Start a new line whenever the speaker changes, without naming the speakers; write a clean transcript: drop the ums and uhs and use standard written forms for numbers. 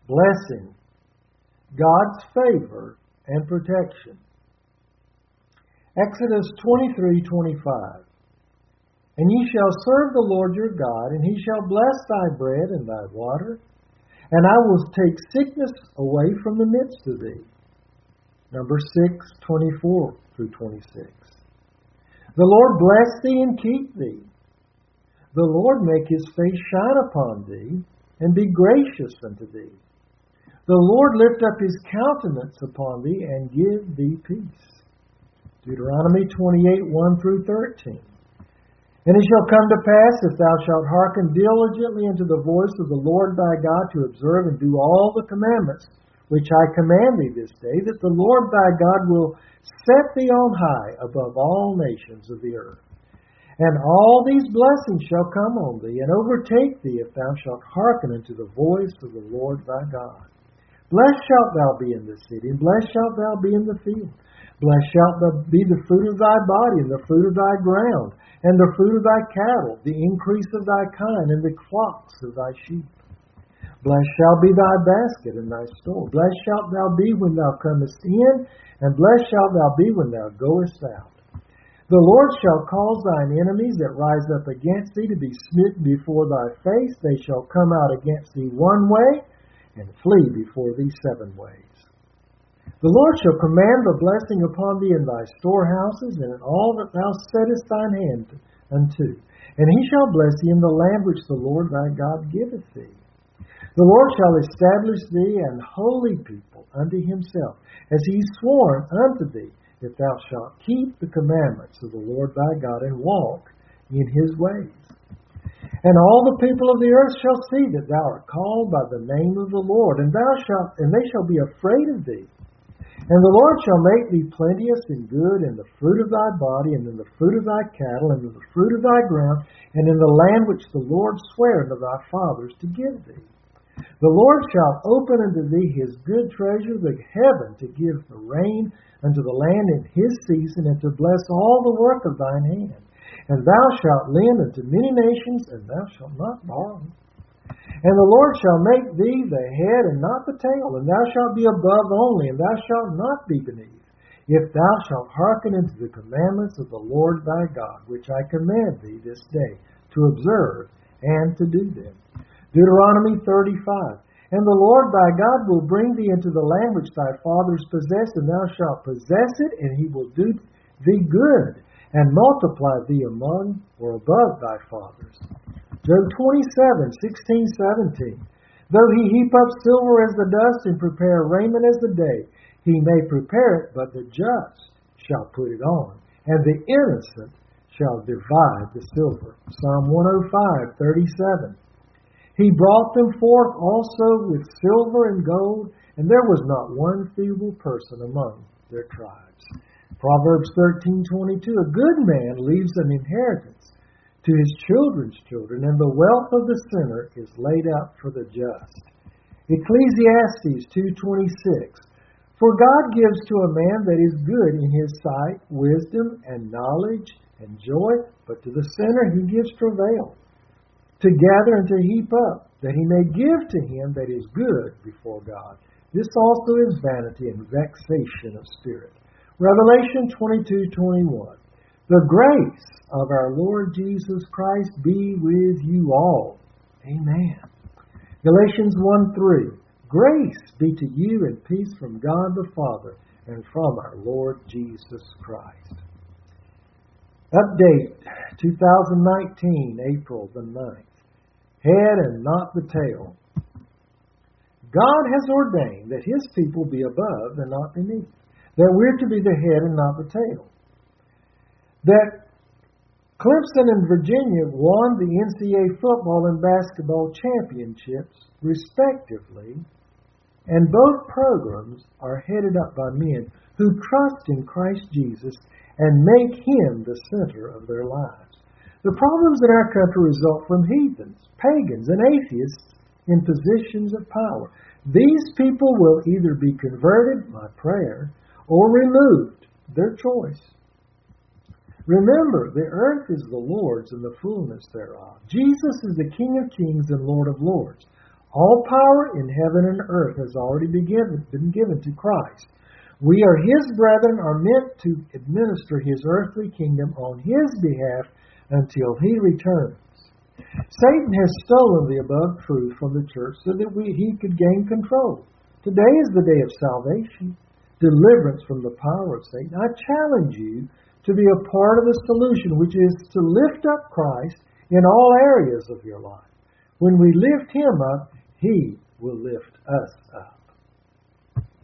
blessing, God's favor and protection. Exodus 23:25. And ye shall serve the Lord your God, and he shall bless thy bread and thy water, and I will take sickness away from the midst of thee. Numbers 6:24-26. The Lord bless thee and keep thee. The Lord make his face shine upon thee, and be gracious unto thee. The Lord lift up his countenance upon thee, and give thee peace. Deuteronomy 28:1-13. And it shall come to pass, if thou shalt hearken diligently unto the voice of the Lord thy God, to observe and do all the commandments which I command thee this day, that the Lord thy God will set thee on high above all nations of the earth. And all these blessings shall come on thee, and overtake thee, if thou shalt hearken unto the voice of the Lord thy God. Blessed shalt thou be in the city, and blessed shalt thou be in the field. Blessed shalt thou be the fruit of thy body, and the fruit of thy ground, and the fruit of thy cattle, the increase of thy kind, and the flocks of thy sheep. Blessed shall be thy basket and thy store. Blessed shalt thou be when thou comest in, and blessed shalt thou be when thou goest out. The Lord shall cause thine enemies that rise up against thee to be smitten before thy face. They shall come out against thee one way, and flee before thee 7 ways. The Lord shall command the blessing upon thee in thy storehouses, and in all that thou settest thine hand unto. And he shall bless thee in the land which the Lord thy God giveth thee. The Lord shall establish thee an holy people unto himself, as he sworn unto thee, if thou shalt keep the commandments of the Lord thy God, and walk in his ways. And all the people of the earth shall see that thou art called by the name of the Lord, and they shall be afraid of thee. And the Lord shall make thee plenteous and good in the fruit of thy body, and in the fruit of thy cattle, and in the fruit of thy ground, and in the land which the Lord sware unto thy fathers to give thee. The Lord shall open unto thee his good treasure, the heaven, to give the rain unto the land in his season, and to bless all the work of thine hand. And thou shalt lend unto many nations, and thou shalt not borrow. And the Lord shall make thee the head and not the tail, and thou shalt be above only, and thou shalt not be beneath, if thou shalt hearken unto the commandments of the Lord thy God, which I command thee this day, to observe and to do them. Deuteronomy 35. And the Lord thy God will bring thee into the land which thy fathers possessed, and thou shalt possess it, and he will do thee good, and multiply thee among or above thy fathers. Job 27:16-17. Though he heap up silver as the dust, and prepare raiment as the day, he may prepare it, but the just shall put it on, and the innocent shall divide the silver. Psalm 105:37. He brought them forth also with silver and gold, and there was not one feeble person among their tribes. Proverbs 13:22. A good man leaves an inheritance to his children's children, and the wealth of the sinner is laid out for the just. Ecclesiastes 2:26. For God gives to a man that is good in his sight wisdom and knowledge and joy, but to the sinner he gives travail, to gather and to heap up, that he may give to him that is good before God. This also is vanity and vexation of spirit. Revelation 22:21. The grace of our Lord Jesus Christ be with you all. Amen. Galatians 1:3. Grace be to you and peace from God the Father and from our Lord Jesus Christ. Update 2019, April the 9th. Head and not the tail. God has ordained that his people be above and not beneath, that we're to be the head and not the tail. That Clemson and Virginia won the NCAA football and basketball championships, respectively, and both programs are headed up by men who trust in Christ Jesus and make him the center of their lives. The problems in our country result from heathens, pagans, and atheists in positions of power. These people will either be converted by prayer or removed, their choice. Remember, the earth is the Lord's and the fullness thereof. Jesus is the King of kings and Lord of lords. All power in heaven and earth has already been given to Christ. We are His brethren, are meant to administer His earthly kingdom on His behalf until He returns. Satan has stolen the above truth from the church so that he could gain control. Today is the day of salvation, deliverance from the power of Satan. I challenge you to be a part of the solution, which is to lift up Christ in all areas of your life. When we lift Him up, He will lift us up.